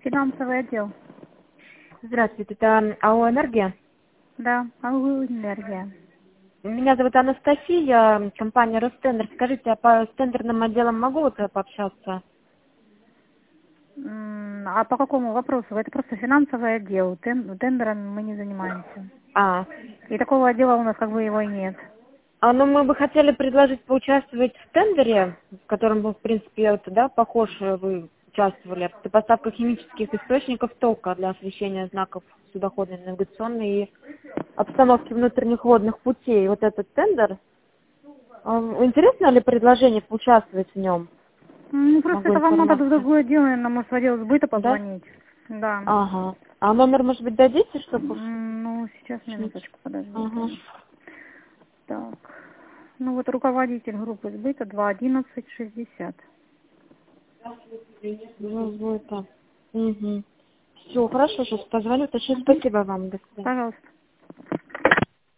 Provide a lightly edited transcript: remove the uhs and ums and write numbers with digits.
Финансовый отдел. Здравствуйте, это АО «Энергия». Да, АО «Энергия». Меня зовут Анастасия, компания «Ростендер». Скажите, а по тендерным отделам могу вот пообщаться? А по какому вопросу? Это просто финансовый отдел. Тендерами мы не занимаемся. А, И такого отдела у нас как бы его и нет. ну мы бы хотели предложить поучаствовать в тендере, в котором, в принципе, вот, да, похож, вы участвовали. Это поставка химических источников тока для освещения знаков судоходной навигационной и обстановки внутренних водных путей. Вот этот тендер. Интересно ли предложение поучаствовать в нем? Просто Могу это вам надо в информацию. другое отдел, наверное, может, в отдел сбыта Да? позвонить. Да. Ага. А номер, может быть, дадите, чтобы уж Ну, сейчас, уточнить? минуточку, подождите. Ага. Так. Ну, вот руководитель группы сбыта 21160. Ну, вот так. Угу. Все, хорошо, сейчас позвоню. Спасибо вам. До свидания. Пожалуйста.